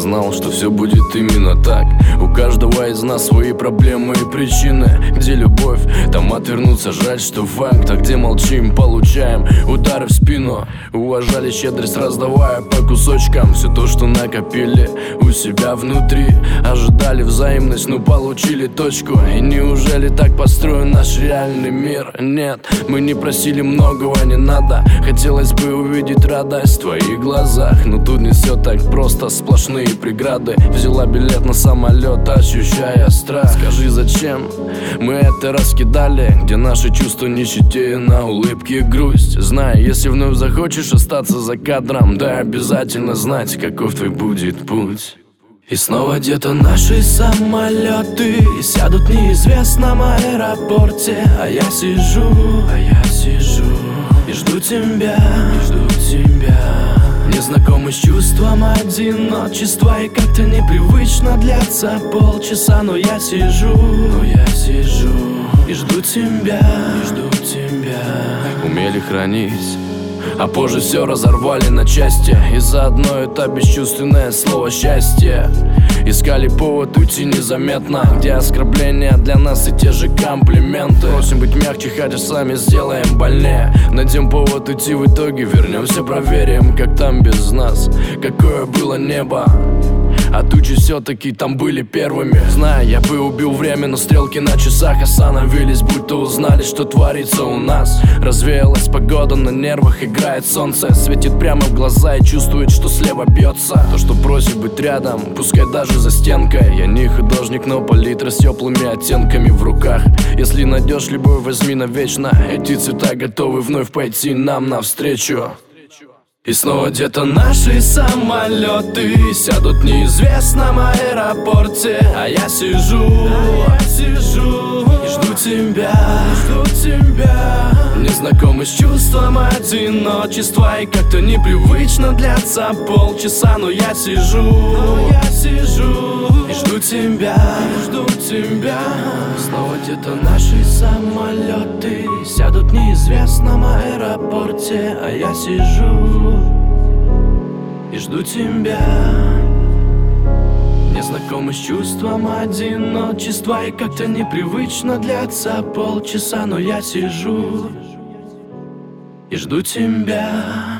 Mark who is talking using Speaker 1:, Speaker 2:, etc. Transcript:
Speaker 1: знал, что все будет именно так. У каждого из нас свои проблемы и причины. Где любовь, там отвернуться жаль, что факт. А где молчим, получаем удары в спину. Уважали щедрость, раздавая по кусочкам все то, что накопили у себя внутри. Ожидали взаимность, но получили точку. И неужели так построен наш реальный мир? Нет, мы не просили многого, не надо. Хотелось бы увидеть радость в твоих глазах, но тут не все так просто, сплошные преграды. Взяла билет на самолет, ощущая страх. Скажи, зачем мы это раскидали? Где наши чувства нищете, на улыбке грусть. Знай, если вновь захочешь остаться за кадром, да обязательно знать, каков твой будет путь. И снова где-то наши самолеты сядут в неизвестном аэропорте. А я сижу и жду тебя, незнакомый с чувством одиночества. И как-то непривычно длятся полчаса. Но я сижу и жду тебя. Умели хранить, а позже все разорвали на части. И заодно это бесчувственное слово счастье. Искали повод уйти незаметно, где оскорбления для нас и те же комплименты. Просим быть мягче, хотя сами сделаем больнее. Найдем повод уйти, в итоге вернемся, проверим, как там без нас, какое было небо. А тучи все-таки там были первыми. Знаю, я бы убил время, но стрелки на часах остановились, будто узнали, что творится у нас. Развеялась погода, на нервах играет солнце. Светит прямо в глаза и чувствует, что слева бьется. То, что просит быть рядом, пускай даже за стенкой. Я не художник, но палитра с теплыми оттенками в руках. Если найдешь любовь, возьми навечно. Эти цвета готовы вновь пойти нам навстречу. И снова где-то наши самолеты сядут в неизвестном аэропорте. А я сижу и жду тебя, незнакомый с чувством одиночества. И как-то непривычно длятся полчаса. Но я сижу и жду тебя. Снова где-то наши самолеты сядут в неизвестном аэропорте. А я сижу и жду тебя, незнакомый с чувством одиночества. И как-то непривычно длятся полчаса. Но я сижу и жду тебя.